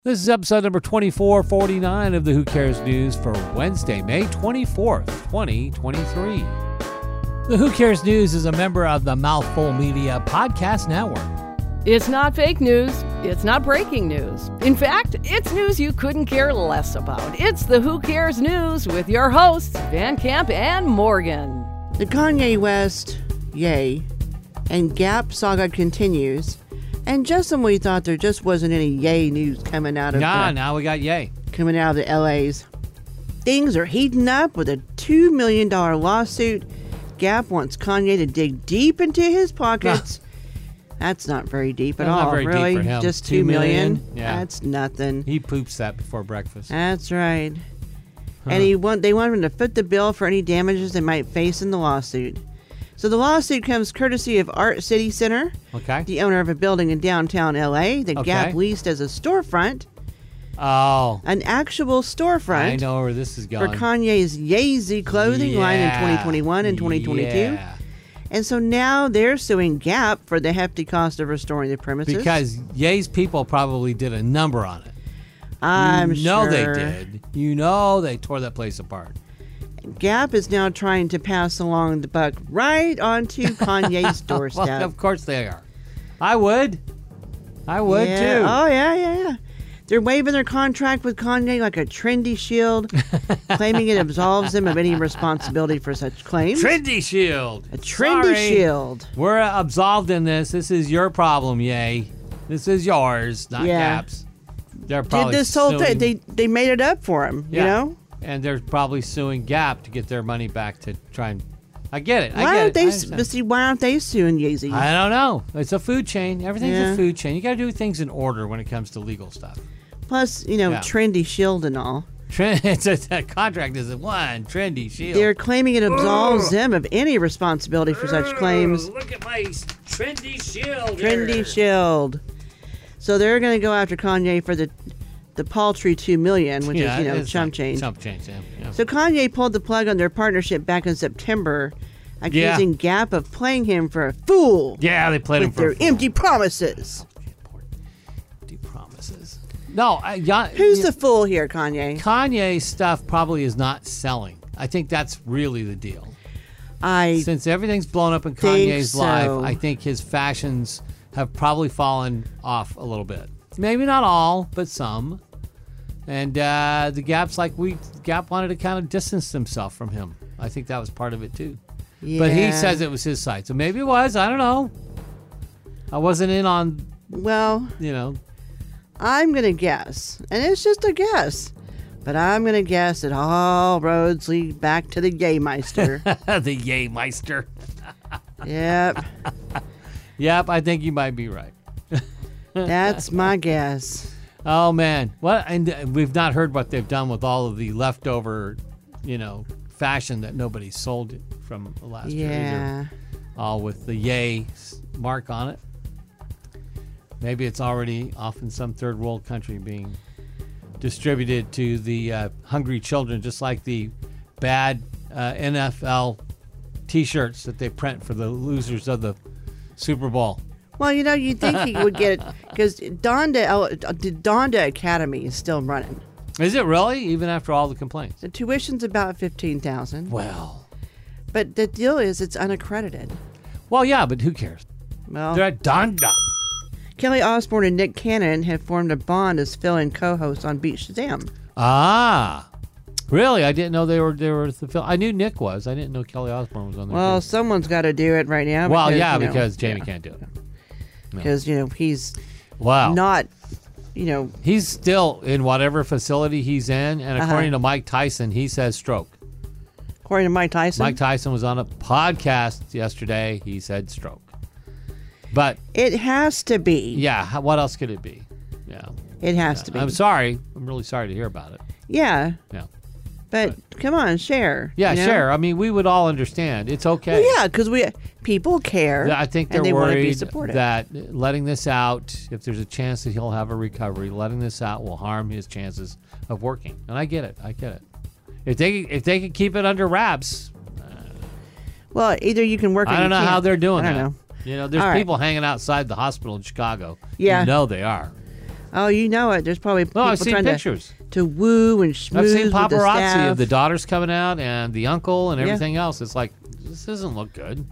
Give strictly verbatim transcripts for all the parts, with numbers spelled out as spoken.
This is episode number twenty-four forty-nine of the Who Cares News for Wednesday, May twenty-fourth, twenty twenty-three. The Who Cares News is a member of the Mouthful Media Podcast Network. It's not fake news. It's not breaking news. In fact, it's news you couldn't care less about. It's the Who Cares News with your hosts, Van Camp and Morgan. The Kanye West, yay, and Gap saga continues. And just when we thought there just wasn't any yay news coming out of Nah, the, now we got yay. coming out of the L A's, things are heating up with a two million dollars lawsuit. Gap wants Kanye to dig deep into his pockets. That's not very deep at That's not all, very deep really. for him. Just Two two million. million? Yeah. That's nothing. He poops that before breakfast. That's right. Huh. And he want they want him to foot the bill for any damages they might face in the lawsuit. So the lawsuit comes courtesy of Art City Center, Okay. the owner of a building in downtown L A that Okay. Gap leased as a storefront, Oh, an actual storefront I know where this is for going. Kanye's Yeezy clothing line in Yeah. twenty twenty-one and twenty twenty-two. Yeah. And so now they're suing Gap for the hefty cost of restoring the premises. Because Ye's people probably did a number on it. I'm you know sure they did. You know they tore that place apart. Gap is now trying to pass along the buck right onto Kanye's doorstep. Well, of course they are. I would. I would yeah. too. Oh, yeah, yeah, yeah. They're waiving their contract with Kanye like a trendy shield, claiming it absolves them of any responsibility for such claims. Trendy shield. a trendy Sorry. shield. We're absolved in this. This is your problem, Ye. This is yours, not Yeah. Gap's. They're Did probably this whole suing, thing? They they made it up for him, Yeah. you know? and they're probably suing Gap to get their money back to try and. I get it. I Why get aren't it. they? I s- understand. But see, why aren't they suing Yeezy? I don't know. It's a food chain. Everything's Yeah. a food chain. You got to do things in order when it comes to legal stuff. Plus, you know, Yeah. trendy shield and all. Trend, it's a, a contract is one trendy shield. They're claiming it absolves them of any responsibility for such claims. Oh, look at my trendy shield. Trendy here. shield. So they're going to go after Kanye for the the paltry two million, which Yeah, is you know it's chump like change. Chump change. Yeah. yeah. So Kanye pulled the plug on their partnership back in September, accusing Gap of playing him for a fool yeah, they played him with for their a fool. empty promises. Empty promises. No, I, ya, Who's ya- the fool here, Kanye? Kanye stuff probably is not selling. I think that's really the deal. I Since everything's blown up in think Kanye's so. life, I think his fashions have probably fallen off a little bit. Maybe not all, but some. And uh, the Gap's like we Gap wanted to kind of distance himself from him. I think that was part of it too. yeah. But he says it was his side, so maybe it was. I don't know. I wasn't in on Well, you know. I'm gonna guess, and it's just a guess, but I'm gonna guess that all roads lead back to the Yeymeister. the Yay Meister. Yep, Yep, I think you might be right. that's my guess. Oh man, what? And uh, we've not heard what they've done with all of the leftover, you know, fashion that nobody sold from the last year either. Yeah. All with the Yay s- mark on it. Maybe it's already off in some third world country being distributed to the uh, hungry children, just like the bad uh, N F L T-shirts that they print for the losers of the Super Bowl. Well, you know, you'd think he would get it because Donda, El- the Donda Academy is still running. Is it really? Even after all the complaints? The tuition's about fifteen thousand, Well, but the deal is it's unaccredited. well, yeah, but who cares? Well, They're at Donda. Kelly Osbourne and Nick Cannon have formed a bond as fill-in co-hosts on Beat Shazam. Ah, really? I didn't know they were they were the film. I knew Nick was. I didn't know Kelly Osbourne was on there. Well, too. someone's got to do it right now. well, because, yeah, you know, because Jamie yeah. can't do it. Because, you know, he's Wow, not, you know, he's still in whatever facility he's in, and Uh-huh. according to Mike Tyson, he says stroke. according to Mike Tyson. Mike Tyson was on a podcast yesterday. He said stroke. But It has to be. yeah, how- what else could it be? Yeah, It has to be. I'm sorry. I'm really sorry to hear about it. Yeah. Yeah, But come on, share. yeah, you know? sure. I mean, we would all understand. It's okay. Well, yeah, because we people care. I think they're and they want to be worried supportive. that letting this out, if there's a chance that he'll have a recovery, letting this out will harm his chances of working. And I get it. I get it. If they if they could keep it under wraps, Well, either you can work. Or I don't you know can't. how they're doing I that. don't know. You know, there's All right. people hanging outside the hospital in Chicago. Yeah. You know they are. Oh, you know it. There's probably people No, I've seen trying pictures. to, to woo and schmooze I've seen with the paparazzi staff. of the daughters coming out and the uncle and Yeah. everything else. It's like, this doesn't look good.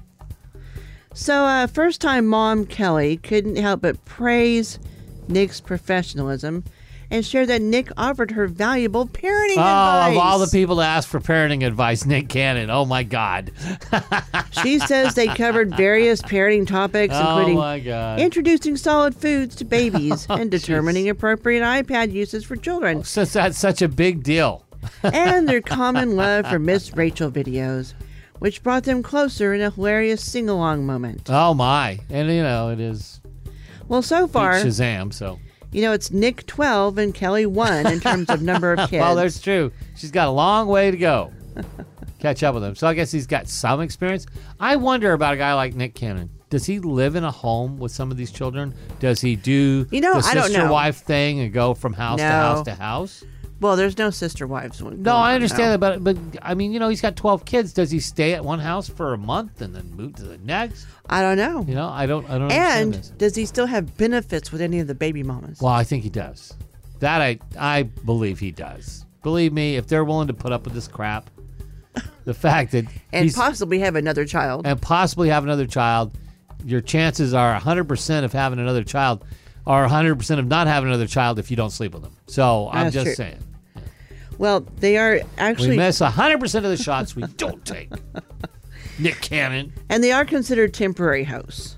So, uh, first-time mom Kelly couldn't help but praise Nick's professionalism and share that Nick offered her valuable parenting Oh, advice. of all the people to ask for parenting advice, Nick Cannon. Oh, my God. She says they covered various parenting topics, Oh, including my God. introducing solid foods to babies Oh, and determining jeez. appropriate iPad uses for children, Since that's such a big deal. and their common love for Miss Rachel videos, which brought them closer in a hilarious sing-along moment. Oh, my. And, you know, it is Well, so far, Shazam, so. you know, it's Nick twelve and Kelly one in terms of number of kids. Well, that's true. She's got a long way to go. Catch up with him. So I guess he's got some experience. I wonder about a guy like Nick Cannon. Does he live in a home with some of these children? Does he do You know, the I don't know. sister-wife thing and go from house to No. house to house? Well, there's no sister wives. One No, I understand that, but but I mean, you know, he's got twelve kids. Does he stay at one house for a month and then move to the next? I don't know. You know, I don't. I don't understand And this. does he still have benefits with any of the baby mamas? Well, I think he does. That I I believe he does. Believe me, if they're willing to put up with this crap, the fact that and he's possibly have another child. and possibly have another child, your chances are one hundred percent of having another child are one hundred percent of not having another child if you don't sleep with them. So I'm That's just true. saying. Well, they are actually, We miss one hundred percent of the shots we don't take. Nick Cannon. and they are considered temporary hosts.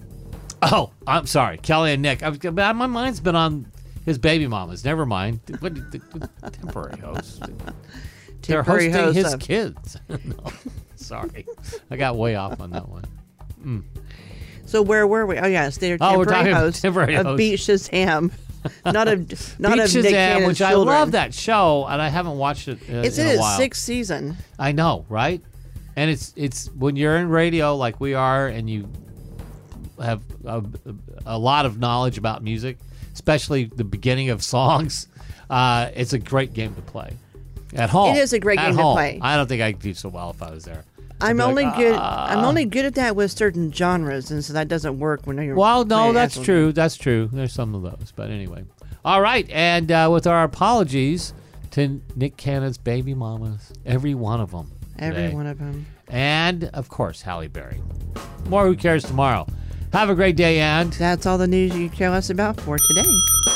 Oh, I'm sorry. Kelly and Nick. I was, my mind's been on his baby mamas. Never mind. What, the, the temporary hosts. They're Temporary hosting hosts his of- kids. No, sorry. I got way off on that one. So where were we? Oh yes, they're Oh, we're temporary talking about hosts temporary of hosts. Beat Shazam, not of not Beat of Nick Shazam, Cannon's which I children. love that show, and I haven't watched it uh, It's in in a its while. sixth season. I know, right? And it's it's when you're in radio like we are, and you have a, a lot of knowledge about music, especially the beginning of songs. Uh, it's a great game to play at home. It is a great At game to home. play. I don't think I could do so well if I was there. I'd I'm be like, only good. "Ah." I'm only good at that with certain genres, and so that doesn't work when you're. Well, no, playing that's actual- true. That's true. There's some of those, but anyway. All right, and uh, with our apologies to Nick Cannon's baby mamas, every one of them. Every today. one of them. And, of course, Halle Berry. More Who Cares tomorrow. Have a great day, and... That's all the news you care less about for today.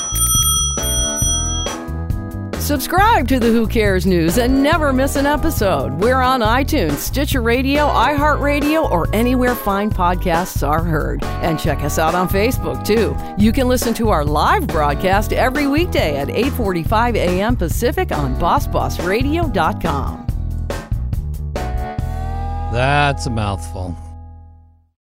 Subscribe to the Who Cares News and never miss an episode. We're on iTunes, Stitcher Radio, iHeartRadio, or anywhere fine podcasts are heard. And check us out on Facebook, too. You can listen to our live broadcast every weekday at eight forty-five a.m. Pacific on boss boss radio dot com. That's a mouthful.